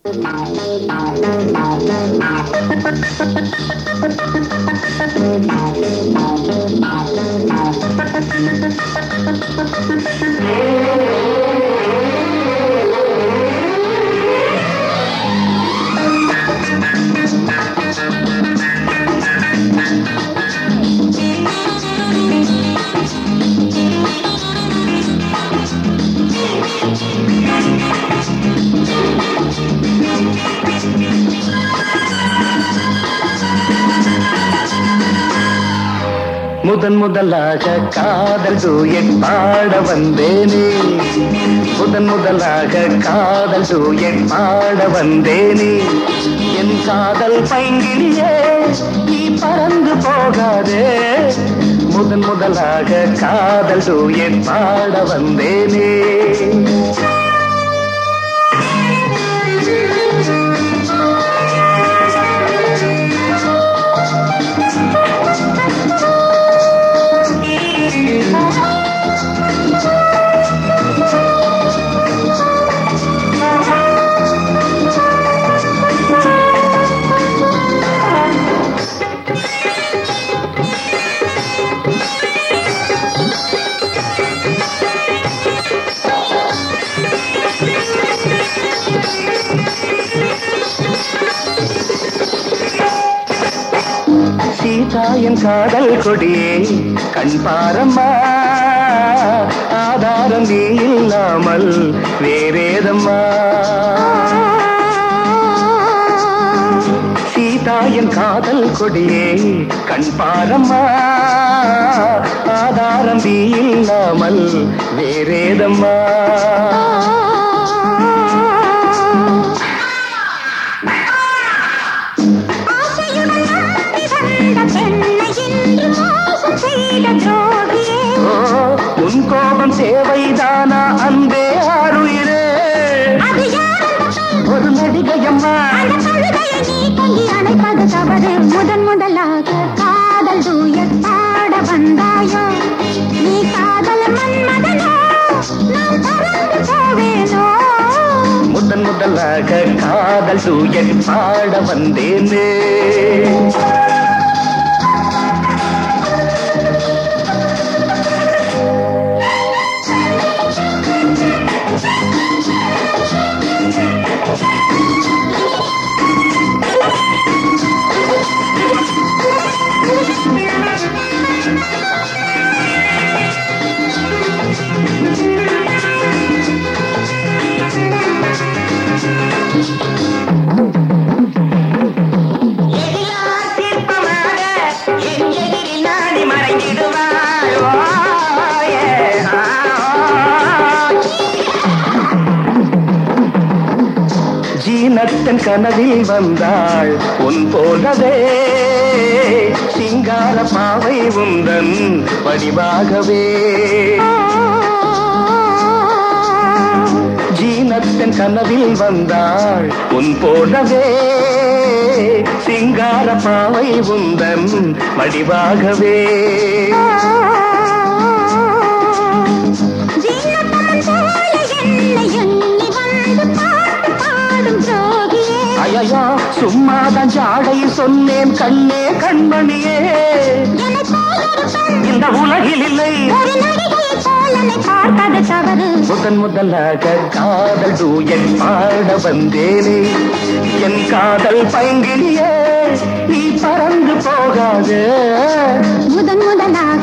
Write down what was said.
முதன் முதலாக காதல் டூயட் பாட வந்தேனே, முதன் முதலாக காதல் டூயட் பாட வந்தேனே. என் காதல் பைங்கிலியே நீ பறந்து போகாதே, முதன் முதலாக காதல் டூயட் பாட வந்தேனே. சீதாயன் காதல் கொடியே கண் பாரம்மா, ஆதாரம் நீ இல்லாமல் வேறேதம்மா. சீதாயன் காதல் கொடியே கண் பாரம்மா, ஆதாரம் நீ இல்லாமல் வேறேதம்மா. உன் கோபம் தேவைதானா அன்பே ஆருயிரே, ஒரு நடிகையம்மா அணைப்பது தவறு. முதன் முதலாக காதல் டூயட் பாட வந்தாயோ, நீ காதல் மன்மதனோ நான் பறந்து போவேனோ. முதன் முதலாக காதல் டூயட் பாட வந்தேனே. ஜீனத்தன் கனவில் வந்தாள் உன் போலவே, சிங்கார பாவை உந்தன் வடிவாகவே. ஜீனத்தன் கனவில் வந்தாள் உன் போலவே, சிங்கார பாவை உந்தன் வடிவாகவே. ஐயா சும்மாதான் ஜாடை சொன்னேன் கண்ணே கண்மணியே, இந்த உலகில் இல்லை பார்ப்பது தவறு. முதன் முதலாக காதல் டூயட் பாட வந்தேனே, என் காதல் பைங்கிலியே நீ பறந்து போகாதே. முதன் முதலாக